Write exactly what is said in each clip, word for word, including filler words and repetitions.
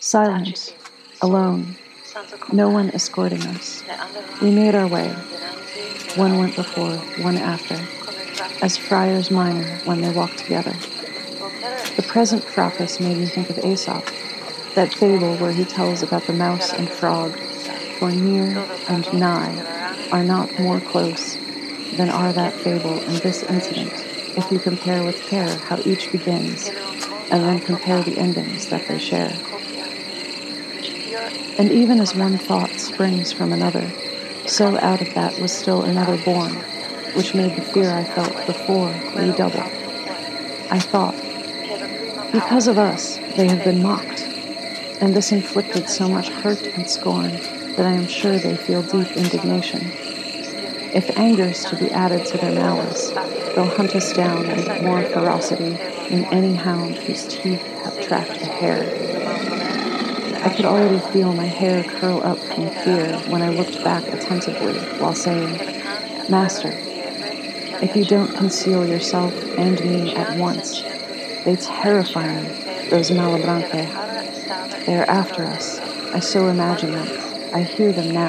Silent, alone, no one escorting us. We made our way. One went before, one after, as friars minor when they walk together. The present fracas made me think of Aesop, that fable where he tells about the mouse and frog, for near and nigh are not more close than are that fable and this incident, if you compare with care how each begins, and then compare the endings that they share. And even as one thought springs from another, so out of that was still another born, which made the fear I felt before redouble. I thought, because of us they have been mocked, and this inflicted so much hurt and scorn that I am sure they feel deep indignation. If anger's to be added to their malice, they'll hunt us down with more ferocity than any hound whose teeth have tracked a hare. I could already feel my hair curl up from fear when I looked back attentively while saying, Master, if you don't conceal yourself and me at once, they terrify me, those Malebranche. They are after us. I so imagine them. I hear them now.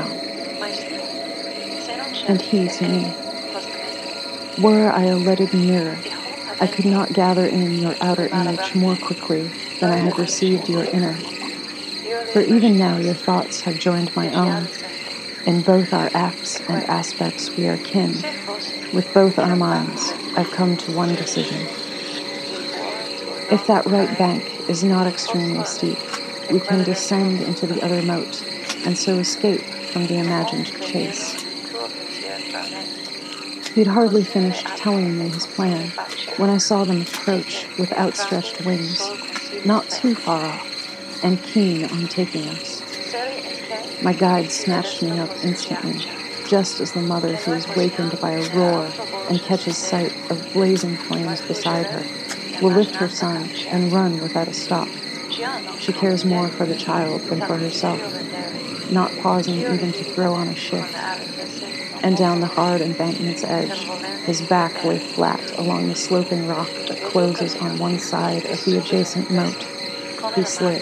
And he to me, were I a leaded mirror, I could not gather in your outer image more quickly than I had received your inner. For even now your thoughts have joined my own. In both our acts and aspects we are kin. With both our minds, I've come to one decision. If that right bank is not extremely steep, we can descend into the other moat, and so escape from the imagined chase. He'd hardly finished telling me his plan when I saw them approach with outstretched wings, not too far off, and keen on taking us. My guide snatched me up instantly, just as the mother who is wakened by a roar and catches sight of blazing flames beside her will lift her son and run without a stop. She cares more for the child than for herself, not pausing even to throw on a shift. And down the hard embankment's edge, his back lay flat along the sloping rock that closes on one side of the adjacent moat. He slid.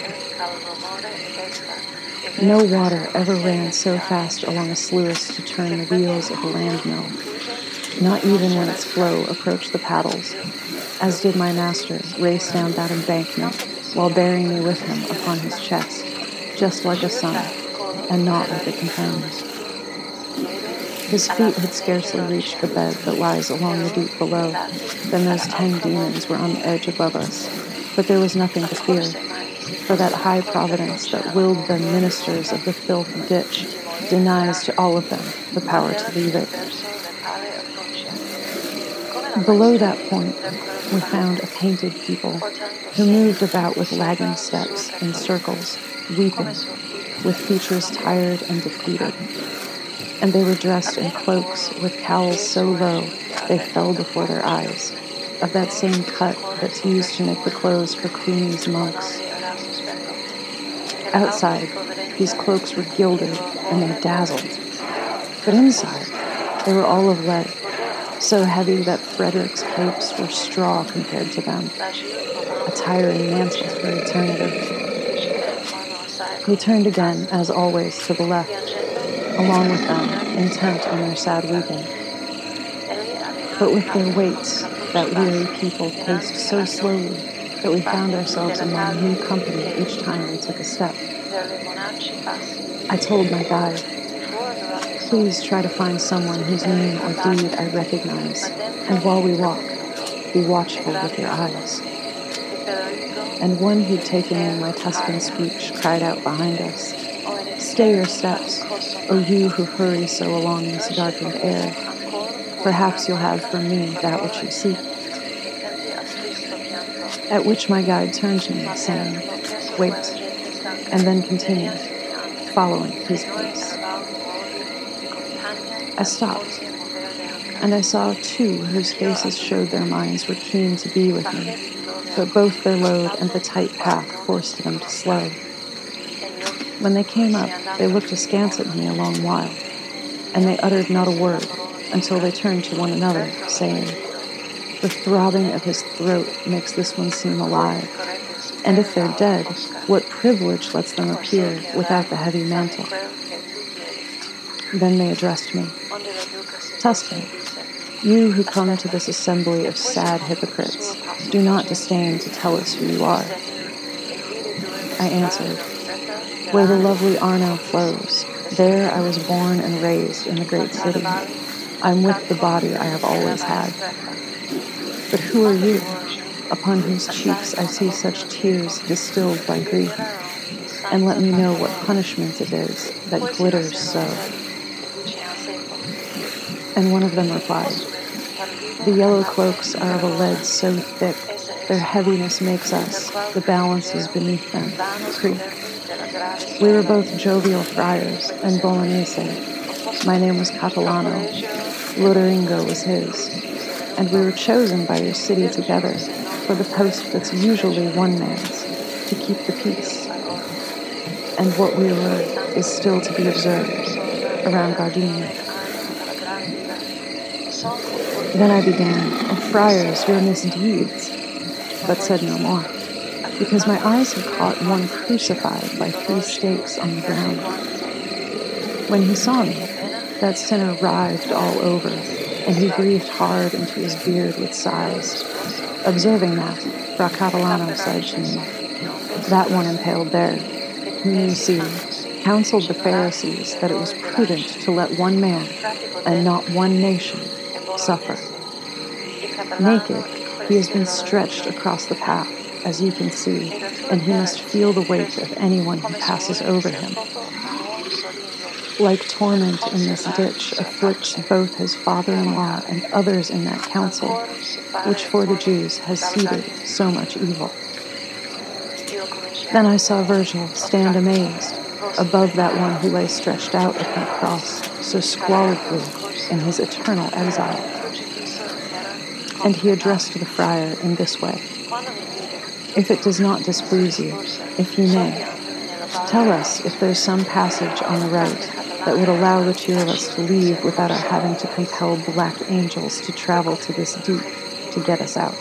No water ever ran so fast along a sluice to turn the wheels of a land mill, not even when its flow approached the paddles, as did my master race down that embankment while bearing me with him upon his chest, just like a son, and not like a companion. His feet had scarcely reached the bed that lies along the deep below, than those ten demons were on the edge above us, but there was nothing to fear, for that high providence that willed them ministers of the filthy ditch denies to all of them the power to leave it. Below that point, we found a painted people who moved about with lagging steps in circles, weeping, with features tired and defeated. And they were dressed in cloaks with cowls so low they fell before their eyes, of that same cut that's used to make the clothes for Cluny's monks. Outside, these cloaks were gilded and they dazzled, but inside, they were all of lead, so heavy that Frederick's capes were straw compared to them, a tiring mantle for eternity. He turned again, as always, to the left, along with them, intent on their sad weeping. But with their weights, that weary people paced so slowly that we found ourselves among new company each time we took a step. I told my guide, please try to find someone whose name or deed I recognize, and while we walk, be watchful with your eyes. And one who'd taken in my Tuscan speech cried out behind us, stay your steps, O you who hurry so along this darkened air. Perhaps you'll have from me that which you seek. At which my guide turned to me, saying, wait, and then continued, following his pace. I stopped, and I saw two whose faces showed their minds were keen to be with me, but both their load and the tight path forced them to slow. When they came up, they looked askance at me a long while, and they uttered not a word until they turned to one another, saying, the throbbing of his throat makes this one seem alive, And if they're dead, what privilege lets them appear without the heavy mantle? Then they addressed me. Tuscan, you who come to this assembly of sad hypocrites, do not disdain to tell us who you are. I answered, where the lovely Arno flows, there I was born and raised in the great city. I'm with the body I have always had. But who are you, upon whose cheeks I see such tears distilled by grief? And let me know what punishment it is that glitters so. And one of them replied, the yellow cloaks are of a lead so thick, their heaviness makes us, the balances beneath them, creak. We were both jovial friars and Bolognese. My name was Catalano, Loderingo was his, and we were chosen by your city together for the post that's usually one man's, to keep the peace. And what we were is still to be observed around Gardenia. Then I began, oh friars, your misdeeds, but said no more, because my eyes had caught one crucified by three stakes on the ground. When he saw me, that sinner writhed all over, and he breathed hard into his beard with sighs. Observing that, Fra Catalano said to me, that one impaled there, whom you see, counseled the Pharisees that it was prudent to let one man, and not one nation, suffer. Naked, he has been stretched across the path, as you can see, and he must feel the weight of anyone who passes over him. Like torment in this ditch afflicts both his father-in-law and others in that council, which for the Jews has seeded so much evil. Then I saw Virgil stand amazed above that one who lay stretched out upon a cross so squalidly in his eternal exile. And he addressed the friar in this way, if it does not displease you, if you may, tell us if there's some passage on the right that would allow the two of us to leave without our having to compel black angels to travel to this deep to get us out.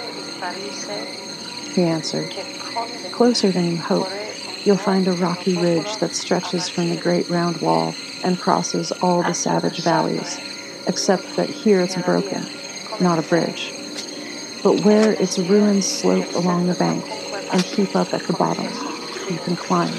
He answered, closer than you hope, you'll find a rocky ridge that stretches from the great round wall and crosses all the savage valleys, except that here it's broken, not a bridge. But where its ruins slope along the bank and heap up at the bottom, you can climb.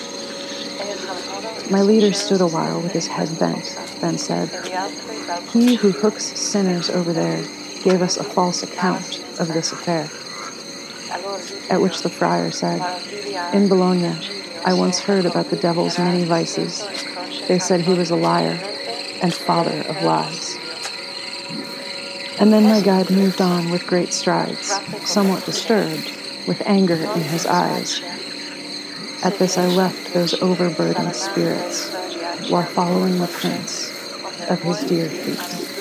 My leader stood a while with his head bent, then said, he who hooks sinners over there gave us a false account of this affair. At which the friar said, in Bologna, I once heard about the devil's many vices. They said he was a liar and father of lies. And then my guide moved on with great strides, somewhat disturbed, with anger in his eyes. At this I left those overburdened spirits, while following the prince of his dear feet.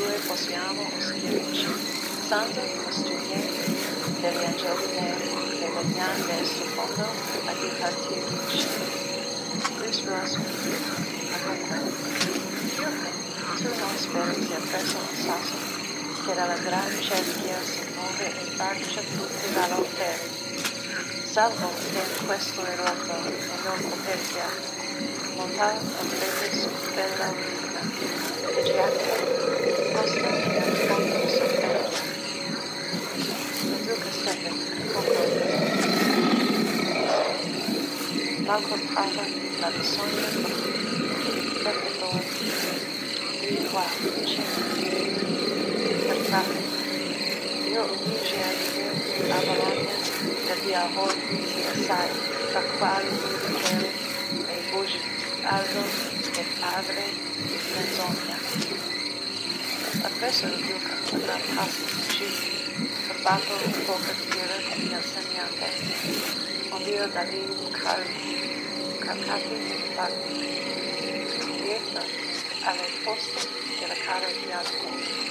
Che dalla gran cerchia si muove e bacia tutti dall'altere. Salvo che in questo errato e non coperchia, montar a vede su bella urina, e giacca, costa che al fondo sofferta. Il duca seppe, concorda. L'alcorpava la bisogna di perfettori, di qua, vicino. Io dice a Bologna che dia volti assai, tra quali Michele e Bugi, Aldo e padre di menzogna. Appresso il duca una pasta di turbato un po' per dire di insegnante, onde io da lì carcati infatti, dietro alle poste della cara di Asco.